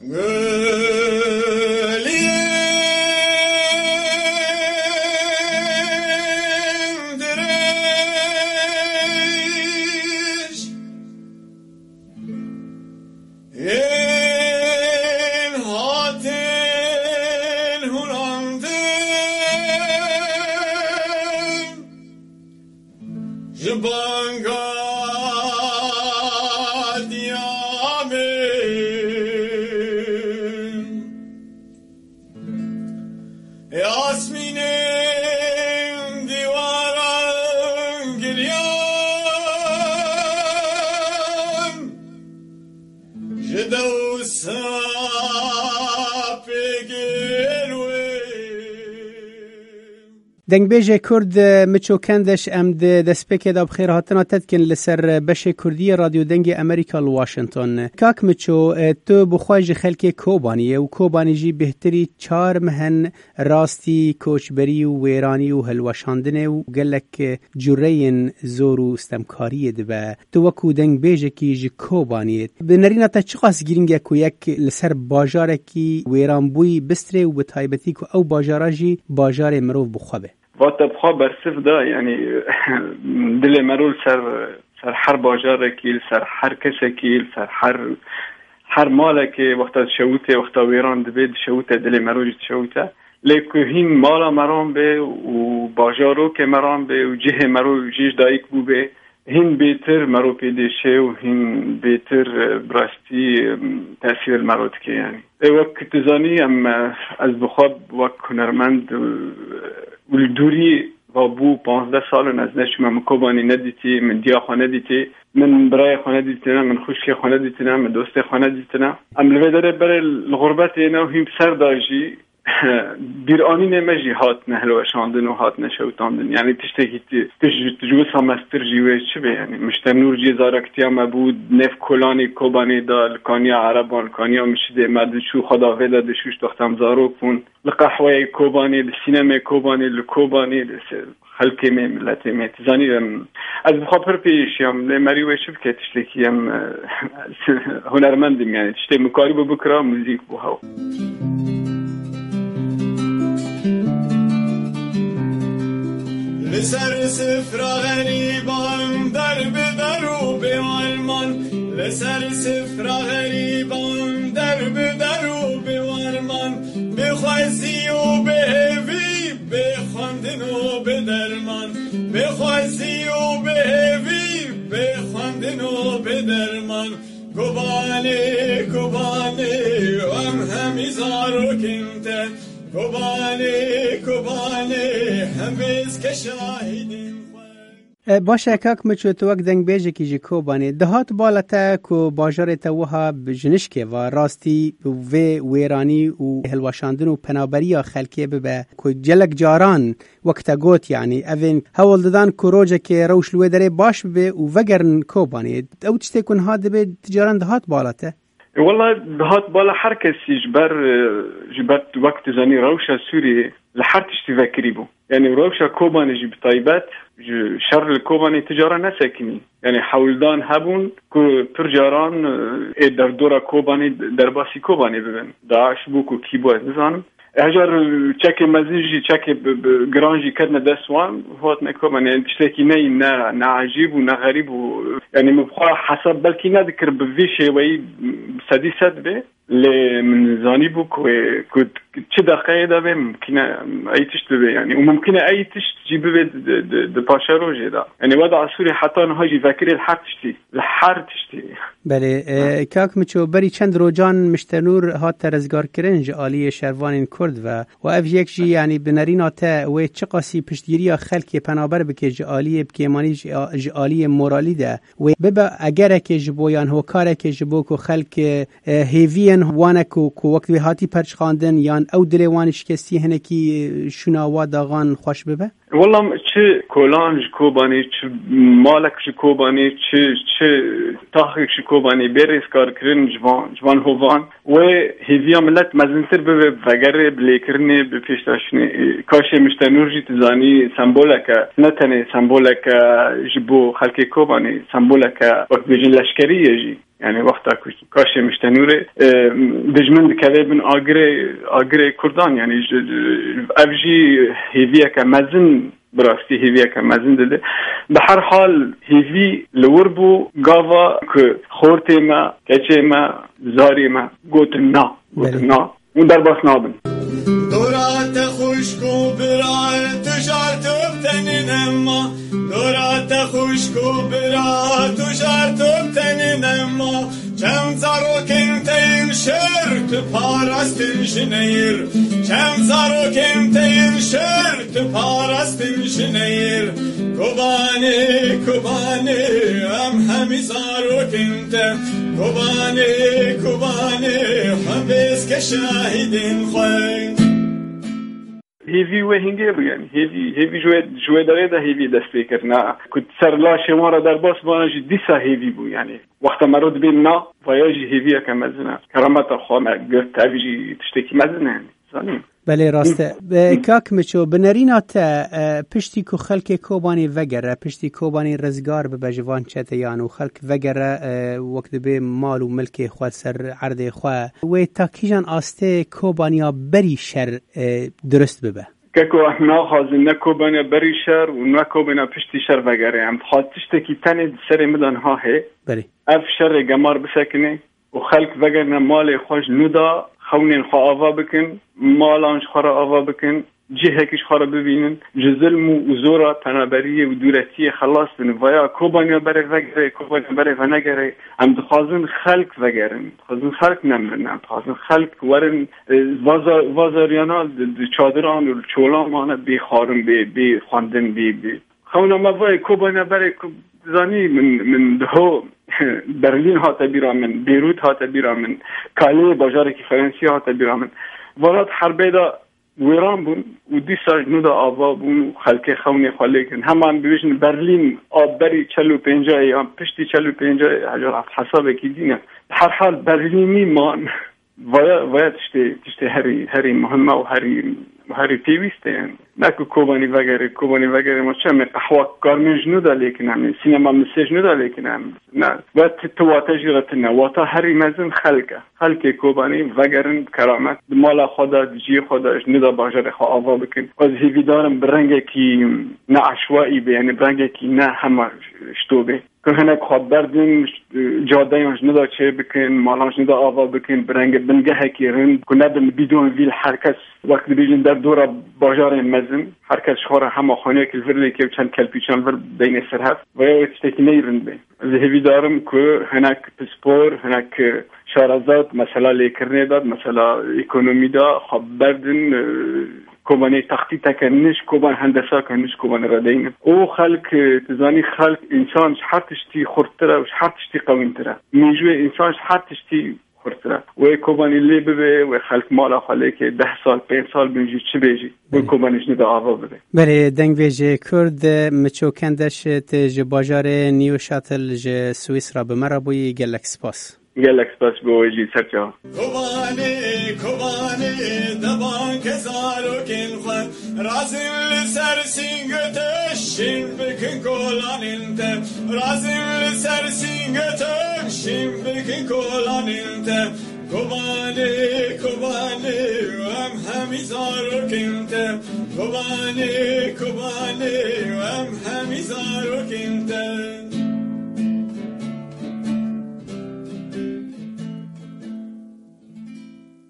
دنگبیج کرد مچو کندش ام دسپیک دا بخیر هاتنا تدکن لسر بش کردی رادیو دنگ امریکا لواشنطن. کاک مچو تو بخواج خلک کوبانیه و کوبانی جی بهتری 4 مهن راستی کوچبری و ویرانی و هلوشاندنه و گلک جورین زورو استمکاریه دبا تو وکو دنگبیج کی جی کوبانیه بنرینا تا چقاس گیرینگه کو یک لسر باجاره کی ویران بوی بستره و بتایبتی کو او باجاره جی باجاره مروف بخوابه واتبخوا برسف دا یعنی دل مرول سر هر باجاره کی سر هر کسی کی سر هر ماله که وقتا شوته وقتا ویران دبید شوته دل مرول شوته لیکن هین مالا مرام به و باجارو که مرام به و جه مرول جیش دایک بو به هین بیتر مرو پیدشه و هین بیتر براستی تأثیر مرود که یعنی وقت تزانی ام از بخواب وقت هنرمند ولدوری و بو 15 سال نزدش من کوبانی ندیتی من دیا خانه دیتی من برای خانه دیتنا من خوشکی خانه دیتنا من دوست خانه دیتنا ام لوی داره برای الغربت اینا و هیم سر داجی بیرانی نمیجی هات نهلو شاندن و هات نشوتاندن یعنی تشتکی تجوز همستر جیوه چه به یعنی مشتنور جی زارکتیا مبود نف کلانی کوبانی دال کانیا عربان کانیا مشده مدشو خدا ویدا دشوش دختم زارو کن لقحوه کوبانی لسینما کوبانی لکوبانی خلقی می ملتی می تزانی از بخاطر پیشیم لمری و شب که تشتکی هم هنرمندیم یعنی تشتی مکاری بکرا موزیک بوهاو لسر سفرا غریبان در بدرو به آلمان لسر سفرا غریبان در بدرو به آلمان بخوازی و بهوی بخواندن و به درمان بخوازی و بهوی بخواندن و به درمان گبانه همیزارو کنته کوبانه همیز که شاهدیم باشه کاک مچو تو وقت دنگ بیجه کی جی کوبانه دهات بالتا کو باجار توها بجنش که و راستی و ویرانی و هلوشاندن و پنابری خلکی به کو جلک جاران وقت گوت یعنی اوین هول ددان کروجه که روش لوی داره باش به و وگرن کوبانه او تشتی کن هاد به تجاران دهات بالتا والله دهات بالا هر کسی جبرت وقت زنی روشا سوری لحرتش تفكري بو يعني روشا كوباني جي بطيبات شر الكوباني تجارة نسكني يعني حولدان هبون كو ترجاران در دورا كوباني درباسي كوباني ببن داعش بو كو كيبو نزانم هجر چک مزیجی چک گرانجی کردن دستوان هات میکنم یعنی تشتکی نه عجیب و نه غریب و یعنی مبخواه حسب بلکی ندکر بویشه وی صدی صد به من زانی بو که چه دقیقه داره ممکنه ای تشت به یعنی و ممکنه ای تشت جیبه ده پاشه روژه ده یعنی وضع سوری حتی نهاجی فکری الحر تشتی بله کاک مچو بری چند روجان مشتنور هات ترزگار کرنج آلی شروان کرد و اف یک جی یعنی بنرین تا و چقاسی پشتگیری خلک پنابر بکه جالی بکیمانی جالی مورالی ده و ببا اگر که جبویان هو کار که جبو کو خلک هیوین وانکو کو وقت هاتی پرچ خواندن یان او دلوانش کسی هنکی شناوا داغان خوش ببه والله چه کلان کوبانی چه مالک کوبانی چه تاخیک کوبانی بریز کار کردن جوان هوان و هیویا ملت مزنتر به وگره بلیکرنی به پیشتاشنی کاش مشتنورجی تزانی سمبولک نه تنه سمبولک جبو خلک کوبانی سمبولک وقت بجن لشکریه جی يعني وقتا كاشي مشتنوري دجمن كذا من آگره كردان يعني افجي هيفيا كمزن براستی هیوی که مزن داده. به هر حال هیوی لوربو گاوا که خورتی ما کچه ما زاری ما گوت نا اون در باس نابن دورات خوشکو برای تجارت بتنین اما دورات خوشکو برای تجارت بتنین اما چم زارو کنتین شرط پارستین شنیر چم زارو کنتین شرط پارستین شنیر کوبانی هم همی زارو کنتین کوبانی هم بیز که شاهدین خواه هیوی و هنگه بگن هیوی جوه داره ده هیوی دست بکر نه کد سرلا شما را در باس بانج دیسا هیوی بو یعنی وقت مرود بین نه ویاجی هیوی که مزنه کرامت خواه گفت تاویجی تشتکی مزنه زنیم بله راسته کاک مچو بنرینات پشتی کو خلک کوبانی وگره پشتی کوبانی رزگار به بجوان چته یانو خلک وگره وقت به مال و ملک خود سر عرض خوا و تاکیجان آسته کوبانیا بری شر درست ببه که احنا خازن نکوبانیا بری شر و نکوبانیا پشتی شر وگره هم خاطشته کی تنه سر مدن ها هی بله اف شر گمار بسکنه و خلک وگرنه مال خوش نودا خونین خواه آوا بکن مالانش خواه آوا بکن جهکش خواه ببینن جزلم و زورا تنابریه و دورتی خلاص بین ویا کوبانیا بره وگره کوبانیا بره و نگره هم دخوازن خلق وگرن دخوازن خلق نمرنن دخوازن خلق ورن وازاریانا چادران و چولان مانه بی خارن بی خواندن بی خونا ما وای کوبانیا بره زانی من دهو برلین هاته بیرامن بیروت هاته بیرامن کالی بازار کی فرانسه هاته بیرامن ولات حربه دا ویران بون و دیسا نودا آوا بون خلک خونی خالیکن همان بیشن برلین آب بری 45 یا پشتی 45 هزار حساب کی دینه هر حال برلینی مان ویا تشتی هری مهمه و هری پیوسته نکو کوبانی وگره ما چه قهوه کارمنج نودا لیکن همین سینما مسیج نودا لیکن همین نه و تواتا جراتنا واتا هری مزن خلق کوبانی وگرن کرامت مالا خدا جی خودش نودا باجر خواه آوا بکن از هیوی دارم برنگه کی نه عشوائی به یعنی برنگه کی نه همه شتوبه که هنک خواب بردن جاده یانش ندا چه بکن مالانش ندا آوا بکن برنگ بنگه هکی رند که ندن بیدون ویل هرکس وقت بیجن در دورا باجار مزن هرکس شخوره همه خانه که الورلی که چند کلپیچان ور بین سر هفت و یا تشتکی نیرند بین از هیوی دارم که هنک پسپور هنک شارزاد مثلا لیکرنه داد مثلا اکونومی دا خواب بردن کوبانی تختی تکنش کوبان هندسه کنش کوبان ردین او خلق تزانی خلق انسان هر تشتی خورتره و هر تشتی قوینتره میجوه انسان هر تشتی خورتره و کوبانی لی ببه و خلق مالا خاله که 10 سال 5 سال بینجی چه بیجی و کوبانیش نده آوا ببه بله دنگ ویجه کرد مچوکندش تج باجار نیو شاتل ج سوئیس را بمرا بوی گلک سپاس گلک سپاس بوی سرجا کوبانی دبان که زارو کن خود رازیم لسر سینگتشیم بکن کلانینته رازیم لسر سینگتشیم بکن کلانینته کوبانی هم همی زارو کنته کوبانی هم همی زارو کنته